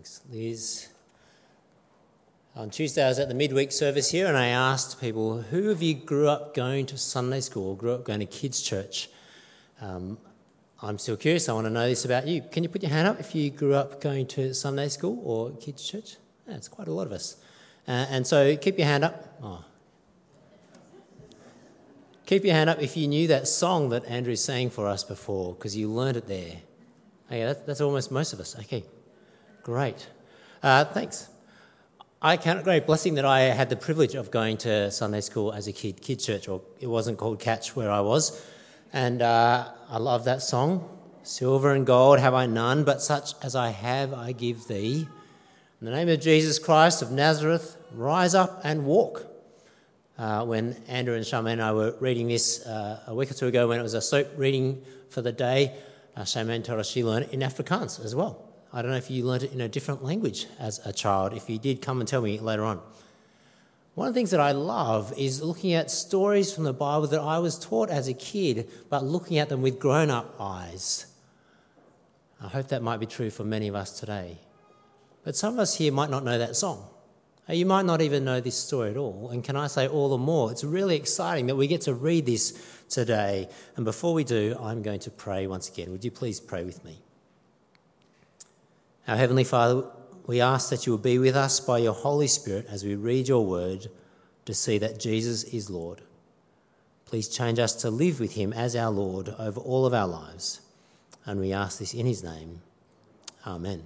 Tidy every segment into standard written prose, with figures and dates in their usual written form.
Thanks, Liz. On Tuesday, I was at the midweek service here and I asked people, who of you grew up going to Sunday school or grew up going to kids' church? I'm still curious. I want to know this about you. Can you put your hand up if you grew up going to Sunday school or kids' church? Yeah, it's quite a lot of us. And so keep your hand up. Oh. Keep your hand up if you knew that song that Andrew sang for us before, because you learned it there. Okay, that's almost most of us. Okay, great. Thanks. I count it a great blessing that I had the privilege of going to Sunday school as a kid, kids' church, or it wasn't called Catch where I was. And I love that song. Silver and gold have I none, but such as I have I give thee. In the name of Jesus Christ of Nazareth, rise up and walk. When Andrew and Charmaine and I were reading this a week or two ago, when it was a soap reading for the day, Charmaine told us she learned it in Afrikaans as well. I don't know if you learned it in a different language as a child. If you did, come and tell me later on. One of the things that I love is looking at stories from the Bible that I was taught as a kid, but looking at them with grown-up eyes. I hope that might be true for many of us today. But some of us here might not know that song. You might not even know this story at all. And can I say all the more, it's really exciting that we get to read this today. And before we do, I'm going to pray once again. Would you please pray with me? Our Heavenly Father, we ask that you will be with us by your Holy Spirit as we read your word to see that Jesus is Lord. Please change us to live with him as our Lord over all of our lives. And we ask this in his name. Amen.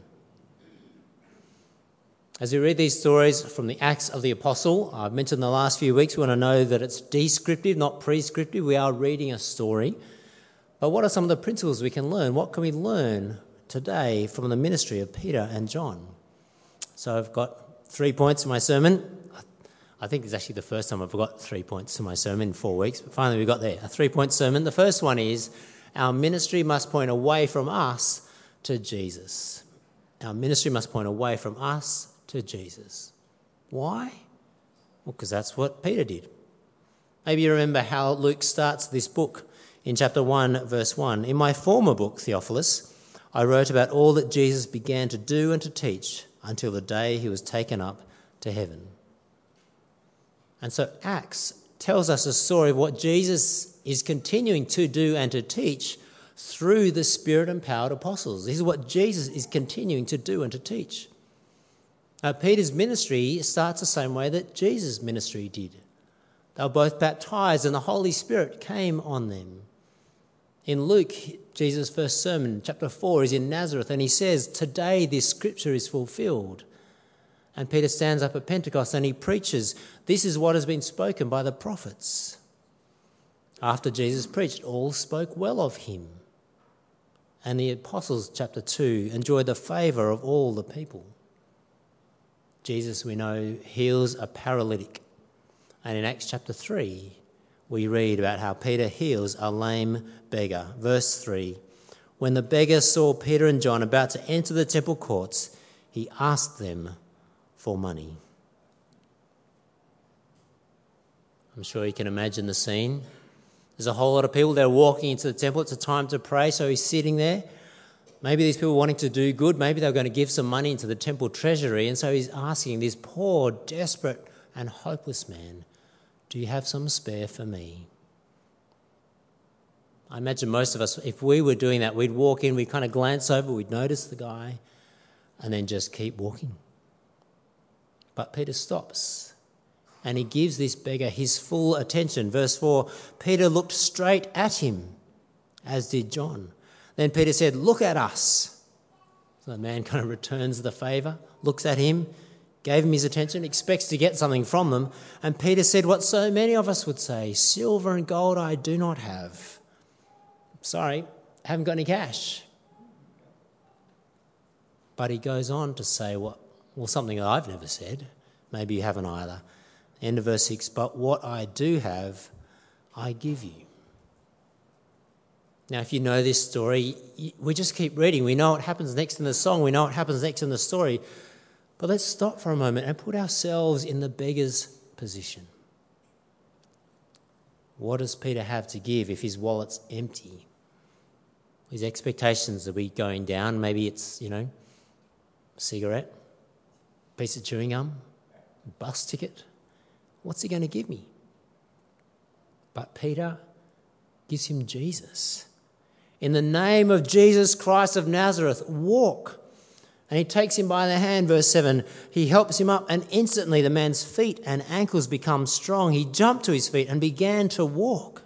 As we read these stories from the Acts of the Apostle, I've mentioned the last few weeks, we want to know that it's descriptive, not prescriptive. We are reading a story. But what are some of the principles we can learn? What can we learn today from the ministry of Peter and John? So I've got 3 points in my sermon. I think it's actually the first time I've got 3 points in my sermon in 4 weeks, but finally we got there. A 3-point sermon. The first one is, our ministry must point away from us to Jesus. Our ministry must point away from us to Jesus. Why? Well, because that's what Peter did. Maybe you remember how Luke starts this book in chapter 1, verse 1. In my former book, Theophilus, I wrote about all that Jesus began to do and to teach until the day he was taken up to heaven. And so Acts tells us a story of what Jesus is continuing to do and to teach through the Spirit-empowered apostles. This is what Jesus is continuing to do and to teach. Peter's ministry starts the same way that Jesus' ministry did. They were both baptized and the Holy Spirit came on them. In Luke, Jesus' first sermon, chapter 4, is in Nazareth, and he says, today this scripture is fulfilled. And Peter stands up at Pentecost and he preaches, this is what has been spoken by the prophets. After Jesus preached, all spoke well of him. And the apostles, chapter 2, enjoyed the favour of all the people. Jesus, we know, heals a paralytic. And in Acts chapter 3, we read about how Peter heals a lame beggar. Verse 3, when the beggar saw Peter and John about to enter the temple courts, he asked them for money. I'm sure you can imagine the scene. There's a whole lot of people that are walking into the temple. It's a time to pray, so he's sitting there. Maybe these people wanting to do good, maybe they were going to give some money into the temple treasury, and so he's asking this poor, desperate and hopeless man, do you have some spare for me? I imagine most of us, if we were doing that, we'd walk in, we'd kind of glance over, we'd notice the guy, and then just keep walking. But Peter stops, and he gives this beggar his full attention. Verse 4, Peter looked straight at him, as did John. Then Peter said, look at us. So the man kind of returns the favour, looks at him, gave him his attention, expects to get something from them. And Peter said what so many of us would say, silver and gold I do not have. Sorry, haven't got any cash. But he goes on to say something that I've never said. Maybe you haven't either. End of verse 6, but what I do have, I give you. Now, if you know this story, we just keep reading. We know what happens next in the song. We know what happens next in the story. But let's stop for a moment and put ourselves in the beggar's position. What does Peter have to give if his wallet's empty? His expectations will be going down. Maybe it's, Cigarette? Piece of chewing gum? Bus ticket? What's he going to give me? But Peter gives him Jesus. In the name of Jesus Christ of Nazareth, walk. And he takes him by the hand, verse 7. He helps him up, and instantly the man's feet and ankles become strong. He jumped to his feet and began to walk.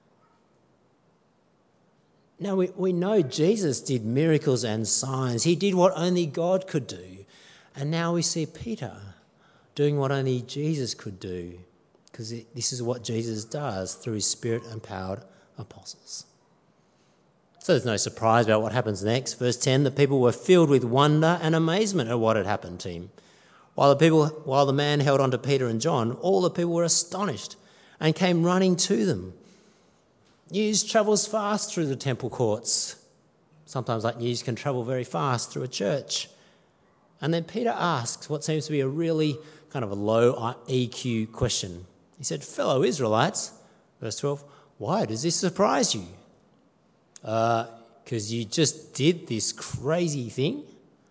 Now, we know Jesus did miracles and signs. He did what only God could do. And now we see Peter doing what only Jesus could do, because this is what Jesus does through his Spirit-empowered apostles. So there's no surprise about what happens next. Verse 10, the people were filled with wonder and amazement at what had happened to him. While the man held on to Peter and John, all the people were astonished and came running to them. News travels fast through the temple courts. Sometimes like news can travel very fast through a church. And then Peter asks what seems to be a really kind of a low EQ question. He said, fellow Israelites, verse 12, why does this surprise you? Because you just did this crazy thing.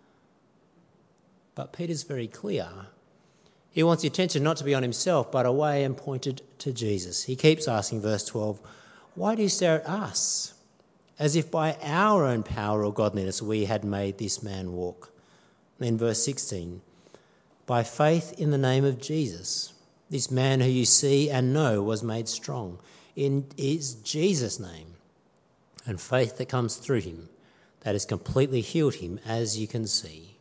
But Peter's very clear. He wants the attention not to be on himself, but away and pointed to Jesus. He keeps asking, verse 12, why do you stare at us? As if by our own power or godliness we had made this man walk. Then verse 16, by faith in the name of Jesus, this man who you see and know was made strong. In his Jesus' name. And faith that comes through him, that has completely healed him, as you can see.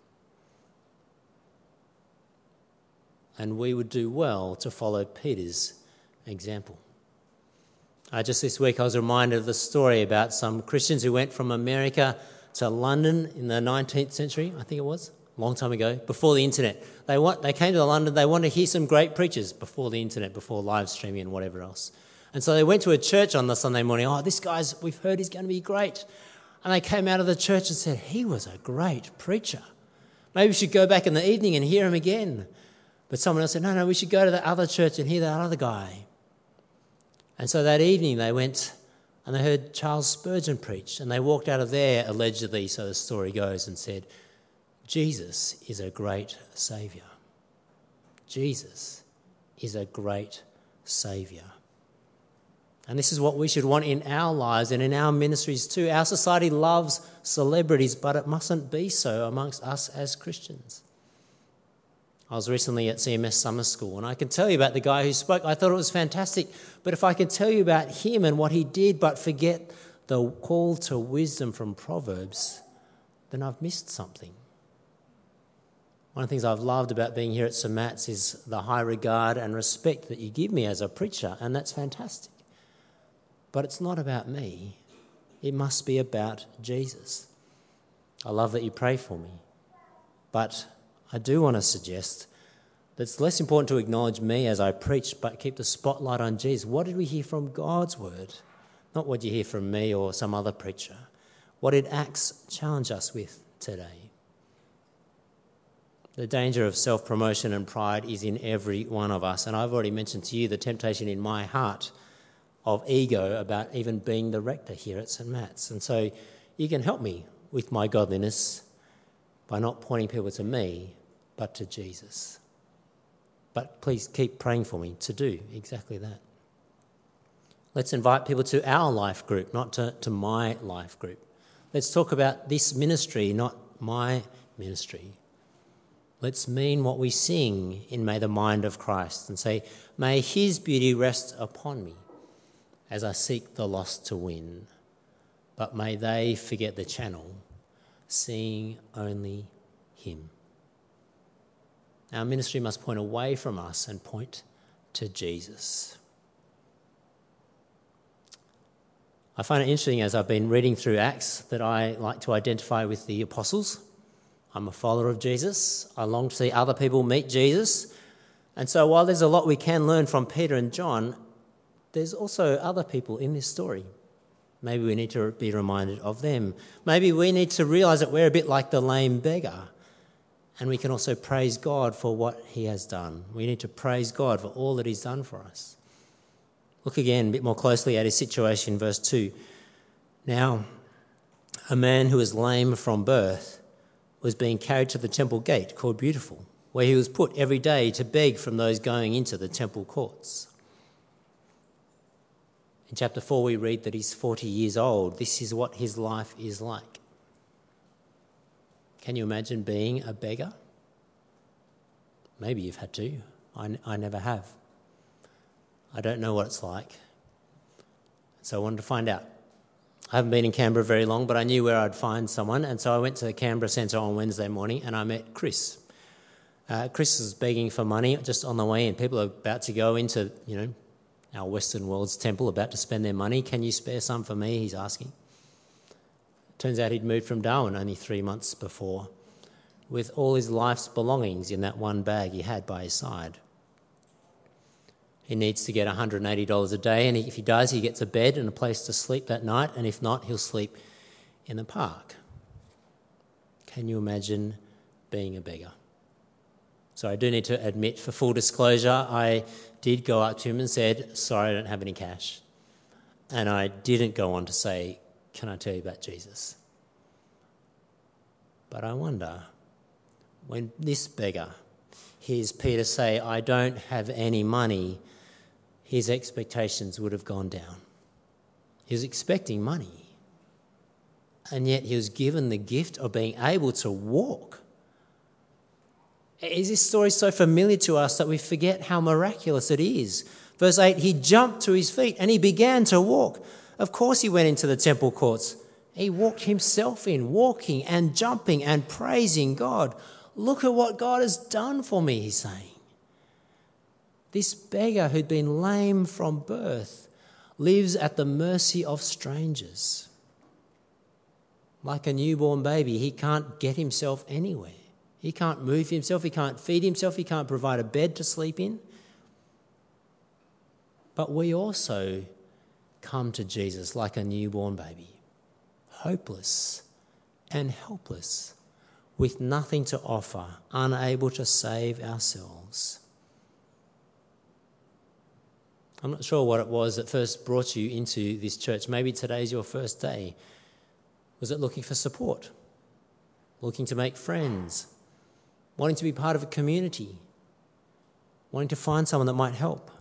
And we would do well to follow Peter's example. Just this week I was reminded of the story about some Christians who went from America to London in the 19th century, I think it was, a long time ago, before the internet. They came to London, they wanted to hear some great preachers before the internet, before live streaming and whatever else. And so they went to a church on the Sunday morning. This guy's, we've heard he's going to be great. And they came out of the church and said, he was a great preacher. Maybe we should go back in the evening and hear him again. But someone else said, no, we should go to the other church and hear that other guy. And so that evening they went and they heard Charles Spurgeon preach. And they walked out of there, allegedly, so the story goes, and said, Jesus is a great saviour. Jesus is a great saviour. And this is what we should want in our lives and in our ministries too. Our society loves celebrities, but it mustn't be so amongst us as Christians. I was recently at CMS Summer School, and I can tell you about the guy who spoke. I thought it was fantastic. But if I can tell you about him and what he did, but forget the call to wisdom from Proverbs, then I've missed something. One of the things I've loved about being here at St. Matt's is the high regard and respect that you give me as a preacher, and that's fantastic. But it's not about me. It must be about Jesus. I love that you pray for me. But I do want to suggest that it's less important to acknowledge me as I preach, but keep the spotlight on Jesus. What did we hear from God's word? Not what you hear from me or some other preacher. What did Acts challenge us with today? The danger of self-promotion and pride is in every one of us. And I've already mentioned to you the temptation in my heart of ego about even being the rector here at St. Matt's. And so you can help me with my godliness by not pointing people to me, but to Jesus. But please keep praying for me to do exactly that. Let's invite people to our life group, not to my life group. Let's talk about this ministry, not my ministry. Let's mean what we sing in May the Mind of Christ and say, may his beauty rest upon me as I seek the lost to win. But may they forget the channel, seeing only him. Our ministry must point away from us and point to Jesus. I find it interesting as I've been reading through Acts that I like to identify with the apostles. I'm a follower of Jesus. I long to see other people meet Jesus. And so while there's a lot we can learn from Peter and John, there's also other people in this story. Maybe we need to be reminded of them. Maybe we need to realise that we're a bit like the lame beggar, and we can also praise God for what he has done. We need to praise God for all that he's done for us. Look again a bit more closely at his situation, verse 2. Now, a man who was lame from birth was being carried to the temple gate called Beautiful, where he was put every day to beg from those going into the temple courts. In chapter 4, we read that he's 40 years old. This is what his life is like. Can you imagine being a beggar? Maybe you've had to. I never have. I don't know what it's like. So I wanted to find out. I haven't been in Canberra very long, but I knew where I'd find someone, and so I went to the Canberra Centre on Wednesday morning and I met Chris. Chris was begging for money just on the way in. People are about to go into, our Western world's temple, about to spend their money. Can you spare some for me? He's asking. Turns out he'd moved from Darwin only 3 months before, with all his life's belongings in that one bag he had by his side. He needs to get $180 a day, and if he does, he gets a bed and a place to sleep that night, and if not, he'll sleep in the park. Can you imagine being a beggar? So I do need to admit, for full disclosure, I did go up to him and said, sorry, I don't have any cash. And I didn't go on to say, can I tell you about Jesus? But I wonder, when this beggar hears Peter say, I don't have any money, his expectations would have gone down. He was expecting money, and yet he was given the gift of being able to walk. Is this story so familiar to us that we forget how miraculous it is? Verse 8, he jumped to his feet and he began to walk. Of course he went into the temple courts. He walked himself in, walking and jumping and praising God. Look at what God has done for me, he's saying. This beggar who'd been lame from birth lives at the mercy of strangers. Like a newborn baby, he can't get himself anywhere. He can't move himself, he can't feed himself, he can't provide a bed to sleep in. But we also come to Jesus like a newborn baby, hopeless and helpless, with nothing to offer, unable to save ourselves. I'm not sure what it was that first brought you into this church. Maybe today's your first day. Was it looking for support? Looking to make friends? Wanting to be part of a community? Wanting to find someone that might help?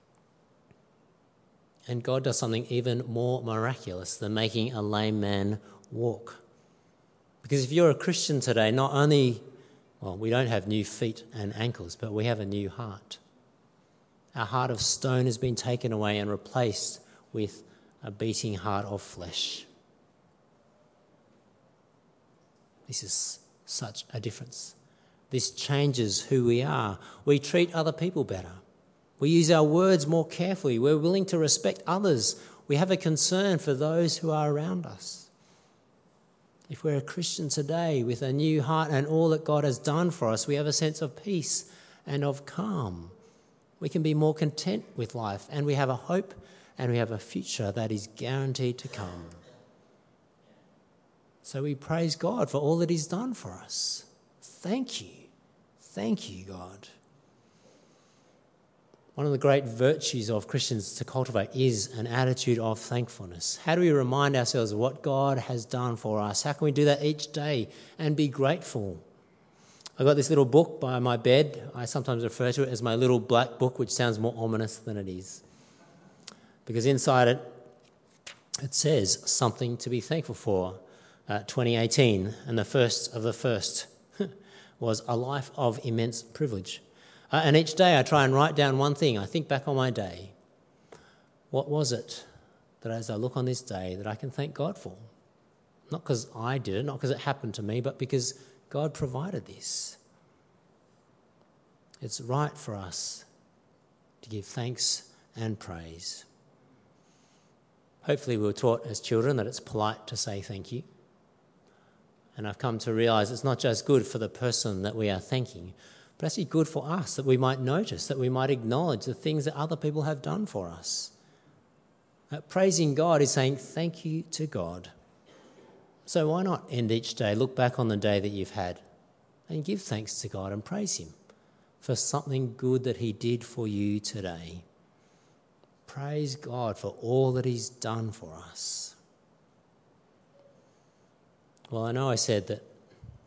And God does something even more miraculous than making a lame man walk. Because if you're a Christian today, not only, we don't have new feet and ankles, but we have a new heart. Our heart of stone has been taken away and replaced with a beating heart of flesh. This is such a difference. This changes who we are. We treat other people better. We use our words more carefully. We're willing to respect others. We have a concern for those who are around us. If we're a Christian today with a new heart and all that God has done for us, we have a sense of peace and of calm. We can be more content with life, and we have a hope and we have a future that is guaranteed to come. So we praise God for all that he's done for us. Thank you. Thank you, God. One of the great virtues of Christians to cultivate is an attitude of thankfulness. How do we remind ourselves of what God has done for us? How can we do that each day and be grateful? I've got this little book by my bed. I sometimes refer to it as my little black book, which sounds more ominous than it is. Because inside it says something to be thankful for. 2018, and the first of the first was a life of immense privilege. And each day I try and write down one thing. I think back on my day. What was it that as I look on this day that I can thank God for? Not because I did it, not because it happened to me, but because God provided this. It's right for us to give thanks and praise. Hopefully we were taught as children that it's polite to say thank you. And I've come to realise it's not just good for the person that we are thanking, but actually good for us, that we might notice, that we might acknowledge the things that other people have done for us. Praising God is saying thank you to God. So why not end each day, look back on the day that you've had and give thanks to God and praise him for something good that he did for you today. Praise God for all that he's done for us. Well, I know I said that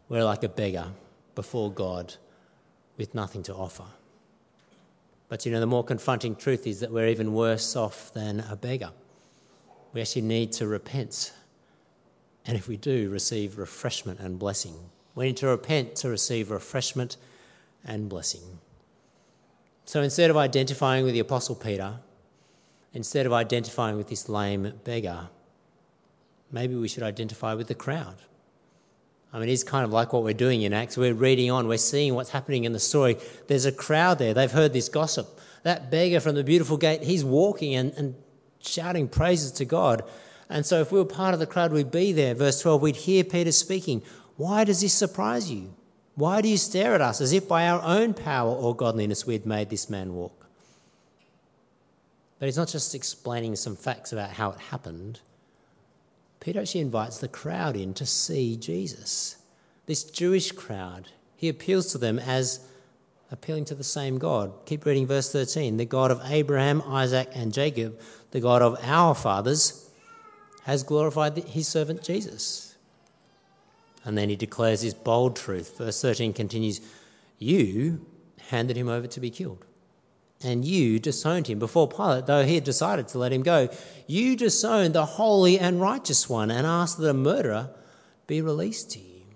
We're like a beggar before God with nothing to offer. But the more confronting truth is that we're even worse off than a beggar. We actually need to repent. And if we do, receive refreshment and blessing. We need to repent to receive refreshment and blessing. So instead of identifying with the Apostle Peter, instead of identifying with this lame beggar, maybe we should identify with the crowd. It's kind of like what we're doing in Acts. We're reading on, we're seeing what's happening in the story. There's a crowd there. They've heard this gossip. That beggar from the beautiful gate, he's walking and shouting praises to God. And so if we were part of the crowd, we'd be there. Verse 12, we'd hear Peter speaking. Why does this surprise you? Why do you stare at us as if by our own power or godliness we had made this man walk? But he's not just explaining some facts about how it happened. Peter actually invites the crowd in to see Jesus. This Jewish crowd, he appeals to them as appealing to the same God. Keep reading verse 13. The God of Abraham, Isaac and Jacob, the God of our fathers, has glorified his servant Jesus. And then he declares this bold truth. Verse 13 continues, you handed him over to be killed. And you disowned him before Pilate, though he had decided to let him go. You disowned the holy and righteous one and asked that a murderer be released to you.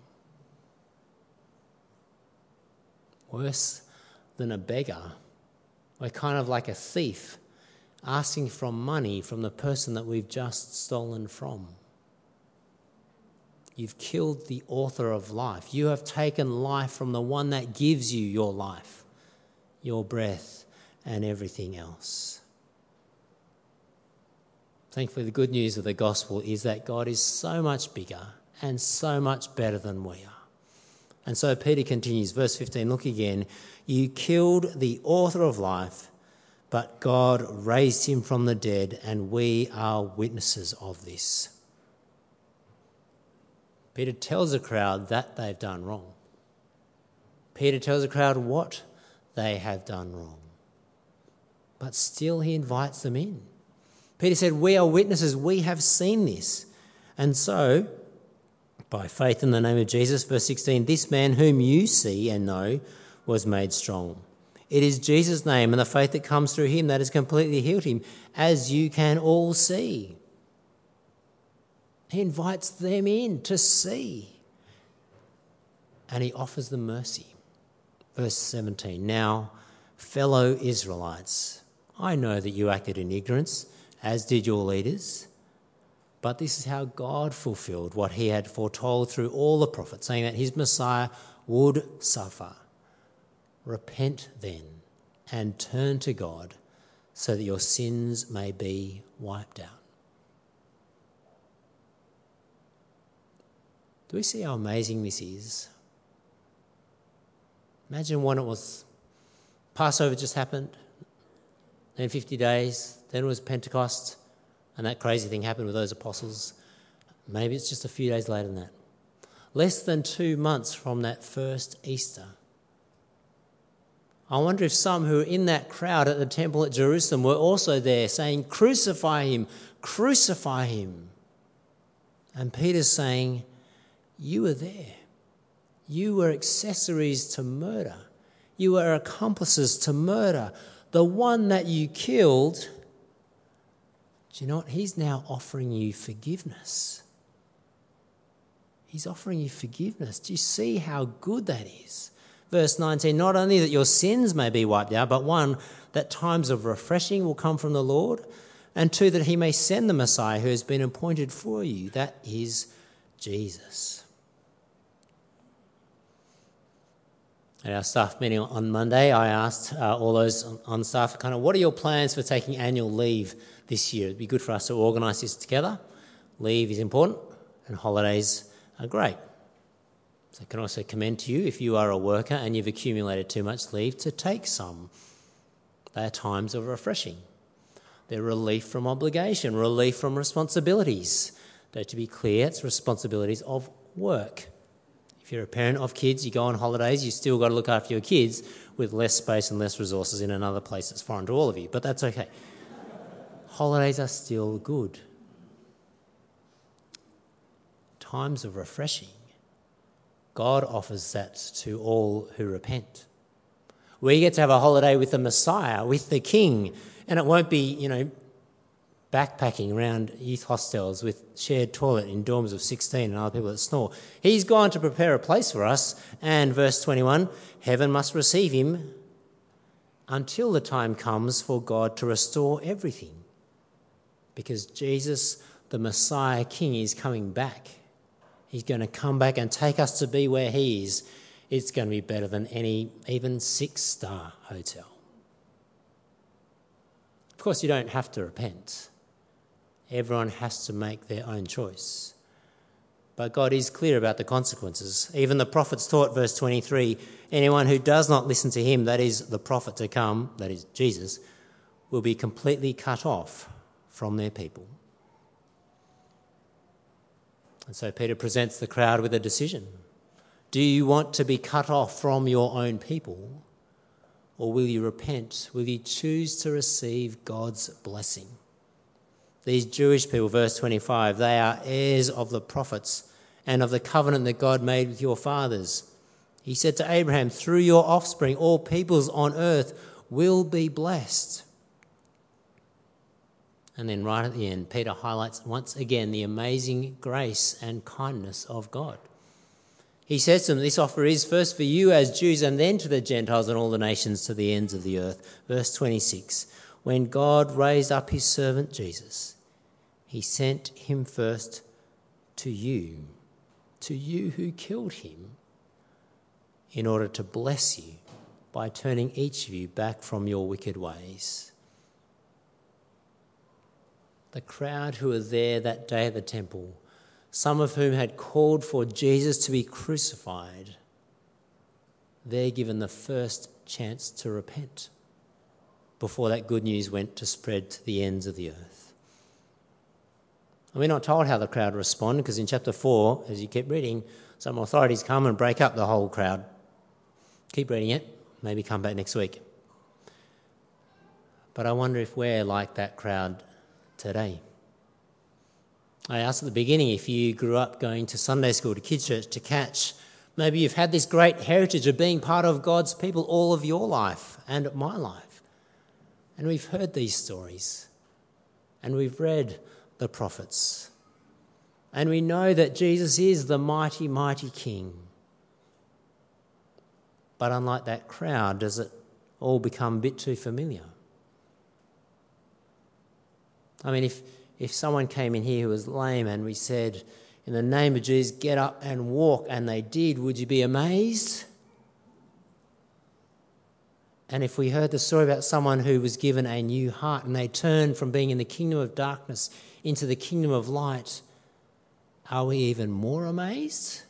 Worse than a beggar, we're kind of like a thief asking for money from the person that we've just stolen from. You've killed the author of life. You have taken life from the one that gives you your life, your breath, and everything else. Thankfully, the good news of the gospel is that God is so much bigger and so much better than we are. And so Peter continues, verse 15, look again. You killed the author of life, but God raised him from the dead, and we are witnesses of this. Peter tells the crowd that they've done wrong. Peter tells the crowd what they have done wrong. But still he invites them in. Peter said, we are witnesses, we have seen this. And so, by faith in the name of Jesus, verse 16, this man whom you see and know was made strong. It is Jesus' name and the faith that comes through him that has completely healed him, as you can all see. He invites them in to see. And he offers them mercy. Verse 17, now, fellow Israelites, I know that you acted in ignorance, as did your leaders, but this is how God fulfilled what he had foretold through all the prophets, saying that his Messiah would suffer. Repent then and turn to God so that your sins may be wiped out. Do we see how amazing this is? Imagine when it was Passover just happened, then 50 days, then it was Pentecost, and that crazy thing happened with those apostles. Maybe it's just a few days later than that. Less than 2 months from that first Easter. I wonder if some who were in that crowd at the temple at Jerusalem were also there saying, crucify him, crucify him. And Peter's saying, you were there. You were accessories to murder. You were accomplices to murder. The one that you killed, do you know what? He's now offering you forgiveness. He's offering you forgiveness. Do you see how good that is? Verse 19, not only that your sins may be wiped out, but one, that times of refreshing will come from the Lord, and two, that he may send the Messiah who has been appointed for you. That is Jesus. At our staff meeting on Monday, I asked all those on staff, what are your plans for taking annual leave this year? It'd be good for us to organise this together. Leave is important and holidays are great. So I can also commend to you, if you are a worker and you've accumulated too much leave, to take some. They are times of refreshing. They're relief from obligation, relief from responsibilities. Though to be clear, it's responsibilities of work. If you're a parent of kids, you go on holidays, you still got to look after your kids with less space and less resources in another place that's foreign to all of you, but that's okay. Holidays are still good. Times of refreshing. God offers that to all who repent. We get to have a holiday with the Messiah, with the King, and it won't be, backpacking around youth hostels with shared toilet in dorms of 16 and other people that snore. He's gone to prepare a place for us, and verse 21, heaven must receive him until the time comes for God to restore everything. Because Jesus, the Messiah King, is coming back. He's going to come back and take us to be where he is. It's going to be better than any even 6-star hotel. Of course, you don't have to repent. Everyone has to make their own choice. But God is clear about the consequences. Even the prophets taught, verse 23, anyone who does not listen to him, that is the prophet to come, that is Jesus, will be completely cut off from their people. And so Peter presents the crowd with a decision. Do you want to be cut off from your own people, or will you repent? Will you choose to receive God's blessing? These Jewish people, verse 25, they are heirs of the prophets and of the covenant that God made with your fathers. He said to Abraham, through your offspring, all peoples on earth will be blessed. And then right at the end, Peter highlights once again the amazing grace and kindness of God. He says to them, this offer is first for you as Jews and then to the Gentiles and all the nations to the ends of the earth. Verse 26, when God raised up his servant Jesus, he sent him first to you who killed him, in order to bless you by turning each of you back from your wicked ways. The crowd who were there that day at the temple, some of whom had called for Jesus to be crucified, they're given the first chance to repent before that good news went to spread to the ends of the earth. And we're not told how the crowd responded, because in chapter 4, as you keep reading, some authorities come and break up the whole crowd. Keep reading it, maybe come back next week. But I wonder if we're like that crowd today. I asked at the beginning if you grew up going to Sunday school, to kids' church, to catch. Maybe you've had this great heritage of being part of God's people all of your life and my life. And we've heard these stories. And we've read the prophets. And we know that Jesus is the mighty, mighty King. But unlike that crowd, does it all become a bit too familiar? I mean, if someone came in here who was lame and we said, in the name of Jesus, get up and walk, and they did, would you be amazed? And if we heard the story about someone who was given a new heart and they turned from being in the kingdom of darkness into the kingdom of light, are we even more amazed?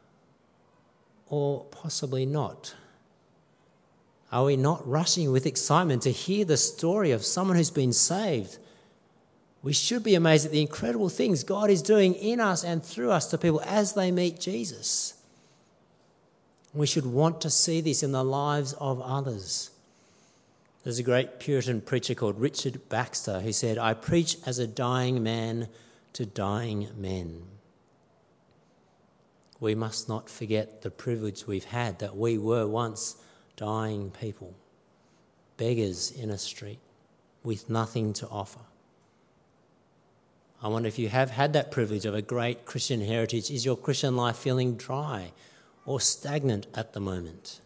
Or possibly not? Are we not rushing with excitement to hear the story of someone who's been saved? We should be amazed at the incredible things God is doing in us and through us to people as they meet Jesus. We should want to see this in the lives of others. There's a great Puritan preacher called Richard Baxter who said, I preach as a dying man to dying men. We must not forget the privilege we've had, that we were once dying people, beggars in a street with nothing to offer. I wonder if you have had that privilege of a great Christian heritage. Is your Christian life feeling dry or stagnant at the moment?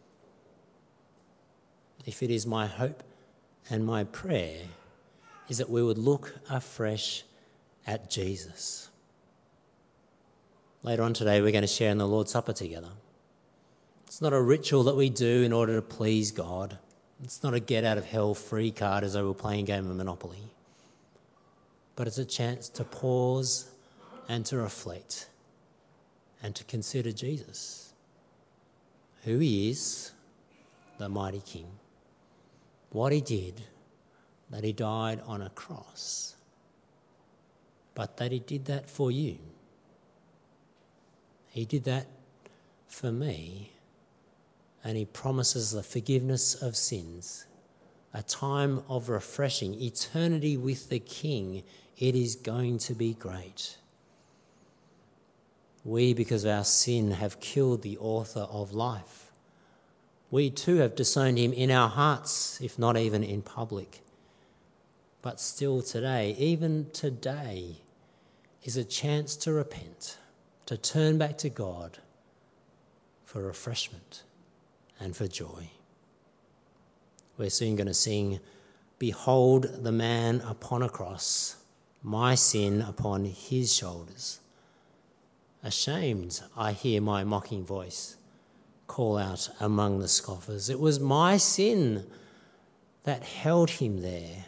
If it is, my hope and my prayer is that we would look afresh at Jesus. Later on today, we're going to share in the Lord's Supper together. It's not a ritual that we do in order to please God. It's not a get-out-of-hell-free card as though we're playing a game of Monopoly. But it's a chance to pause and to reflect and to consider Jesus, who he is, the mighty King, what he did, that he died on a cross, but that he did that for you. He did that for me, and he promises the forgiveness of sins, a time of refreshing, eternity with the King. It is going to be great. We, because of our sin, have killed the author of life. We too have disowned him in our hearts, if not even in public. But still today, even today, is a chance to repent, to turn back to God for refreshment and for joy. We're soon going to sing, "Behold the man upon a cross, my sin upon his shoulders. Ashamed, I hear my mocking voice call out among the scoffers. It was my sin that held him there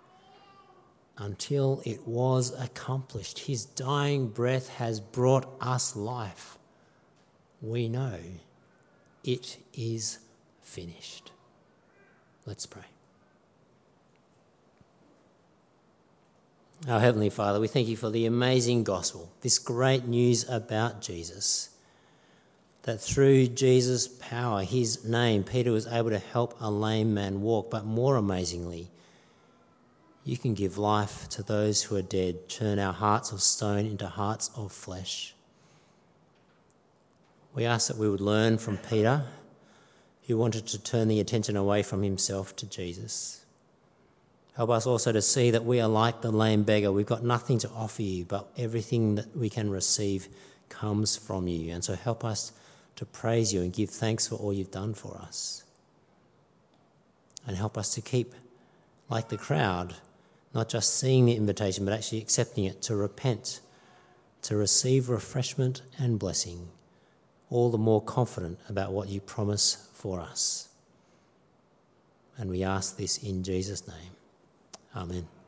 until it was accomplished. His dying breath has brought us life. We know it is finished." Let's pray. Our Heavenly Father, we thank you for the amazing gospel, this great news about Jesus, that through Jesus' power, his name, Peter was able to help a lame man walk, but more amazingly, you can give life to those who are dead, turn our hearts of stone into hearts of flesh. We ask that we would learn from Peter, who wanted to turn the attention away from himself to Jesus. Help us also to see that we are like the lame beggar. We've got nothing to offer you, but everything that we can receive comes from you. And so help us to praise you and give thanks for all you've done for us. And help us to keep, like the crowd, not just seeing the invitation, but actually accepting it, to repent, to receive refreshment and blessing, all the more confident about what you promise for us. And we ask this in Jesus' name. Amen.